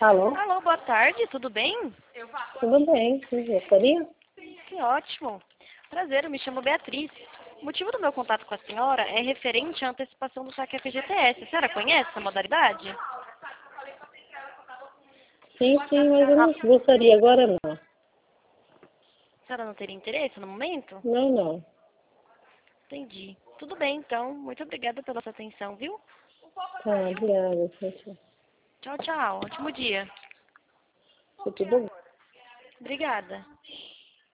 Alô? Alô, boa tarde, tudo bem? Tudo bem? Gostaria? Que ótimo. Prazer, eu me chamo Beatriz. O motivo do meu contato com a senhora é referente à antecipação do saque FGTS. A senhora conhece essa modalidade? Sim, mas eu não gostaria agora não. A senhora não teria interesse no momento? Não. Entendi. Tudo bem, então. Muito obrigada pela sua atenção, viu? Tá, obrigada. Tchau. Tchau, tchau. Ótimo dia. Tudo bem? Obrigada.